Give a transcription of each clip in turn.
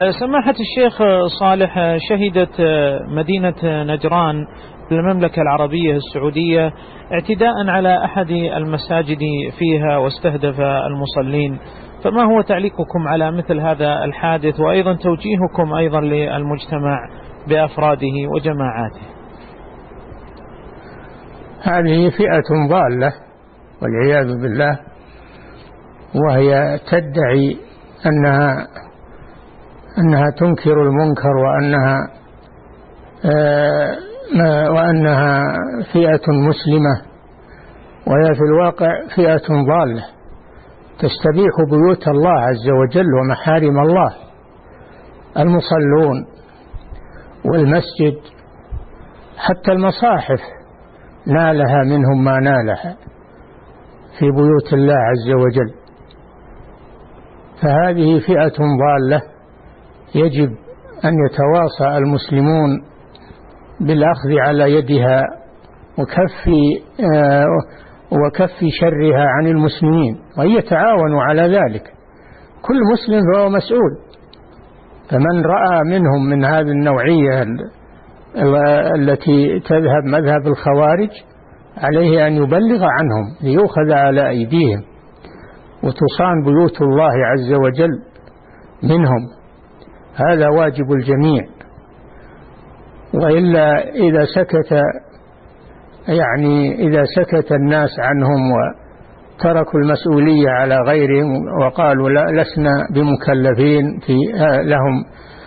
سماحة الشيخ صالح، شهدت مدينة نجران بالمملكة العربية السعودية اعتداء على أحد المساجد فيها واستهدف المصلين، فما هو تعليقكم على مثل هذا الحادث، وأيضا توجيهكم أيضا للمجتمع بأفراده وجماعاته؟ هذه فئة ضالة والعياذ بالله، وهي تدعي أنها تنكر المنكر وأنها فئة مسلمة، وهي في الواقع فئة ضالة تستبيح بيوت الله عز وجل ومحارم الله. المصلون والمسجد حتى المصاحف نالها منهم ما نالها في بيوت الله عز وجل، فهذه فئة ضالة يجب أن يتواصى المسلمون بالأخذ على يدها وكف شرها عن المسلمين، وأن يتعاونوا على ذلك. كل مسلم فهو مسؤول، فمن رأى منهم من هذه النوعية التي تذهب مذهب الخوارج عليه أن يبلغ عنهم ليؤخذ على أيديهم وتصان بيوت الله عز وجل منهم. هذا واجب الجميع، وإلا إذا سكت الناس عنهم وتركوا المسؤولية على غيرهم وقالوا لسنا بمكلفين في لهم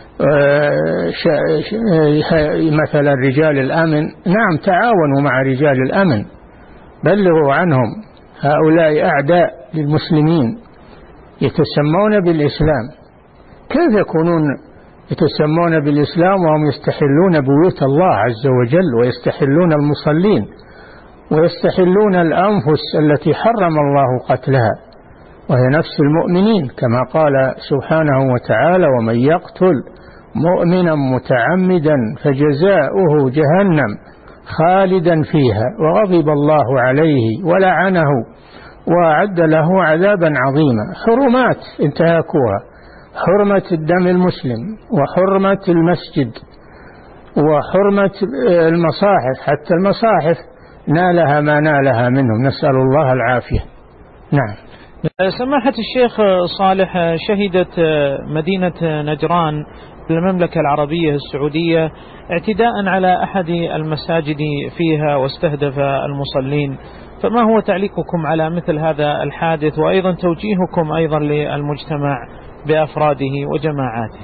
مثلا رجال الأمن، نعم تعاونوا مع رجال الأمن، بلغوا عنهم، هؤلاء أعداء للمسلمين يتسمون بالإسلام. كيف يكونون يتسمون بالإسلام وهم يستحلون بيوت الله عز وجل ويستحلون المصلين ويستحلون الأنفس التي حرم الله قتلها وهي نفس المؤمنين، كما قال سبحانه وتعالى: ومن يقتل مؤمنا متعمدا فجزاؤه جهنم خالدا فيها وغضب الله عليه ولعنه وأعد له عذابا عظيما. حرمات انتهاكوها، حرمة الدم المسلم وحرمة المسجد وحرمة المصاحف، حتى المصاحف نالها ما نالها منهم، نسأل الله العافية. نعم. سماحة الشيخ صالح، شهدت مدينة نجران بالمملكة العربية السعودية اعتداء على أحد المساجد فيها واستهدف المصلين، فما هو تعليقكم على مثل هذا الحادث، وأيضا توجيهكم أيضا للمجتمع بأفراده وجماعاته؟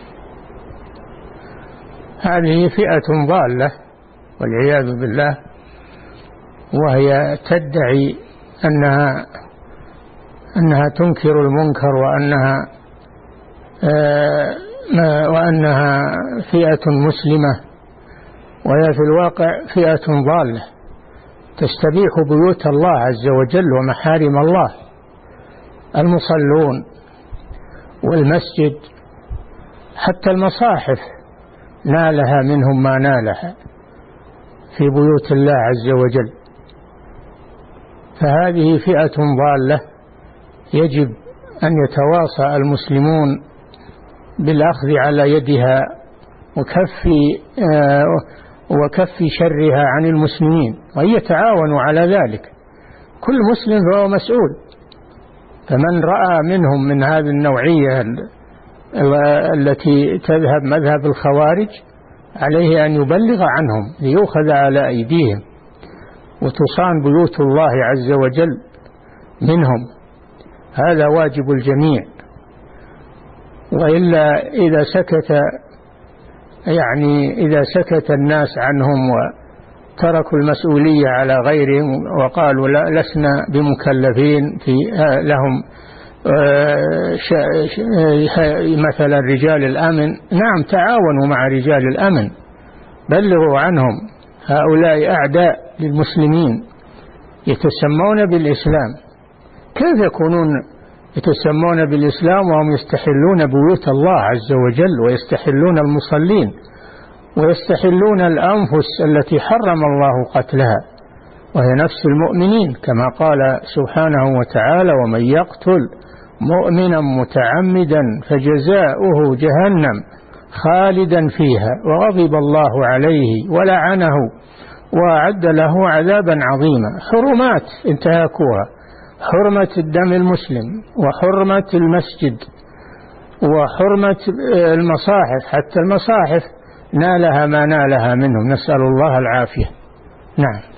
هذه فئة ضالة والعياذ بالله، وهي تدعي أنها تنكر المنكر وأنها فئة مسلمة، وهي في الواقع فئة ضالة تستبيح بيوت الله عز وجل ومحارم الله. المصلون والمسجد حتى المصاحف نالها منهم ما نالها في بيوت الله عز وجل، فهذه فئة ضالة يجب أن يتواصى المسلمون بالأخذ على يدها وكف شرها عن المسلمين، وأن يتعاونوا على ذلك. كل مسلم فهو مسؤول، فمن رأى منهم من هذه النوعية التي تذهب مذهب الخوارج عليه أن يبلغ عنهم ليؤخذ على أيديهم وتصان بيوت الله عز وجل منهم. هذا واجب الجميع، وإلا إذا سكت الناس عنهم وتركوا المسؤولية على غيرهم وقالوا لسنا بمكلفين في لهم مثلا رجال الأمن، نعم تعاونوا مع رجال الأمن، بلغوا عنهم، هؤلاء أعداء للمسلمين يتسمون بالإسلام. كيف يكونون يتسمون بالإسلام وهم يستحلون بيوت الله عز وجل ويستحلون المصلين ويستحلون الأنفس التي حرم الله قتلها وهي نفس المؤمنين، كما قال سبحانه وتعالى: ومن يقتل مؤمنا متعمدا فجزاؤه جهنم خالدا فيها وغضب الله عليه ولعنه وأعد له عذابا عظيما. حرمات انتهاكوها، حرمة الدم المسلم، وحرمة المسجد، وحرمة المصاحف، حتى المصاحف نالها ما نالها منهم، نسأل الله العافية. نعم.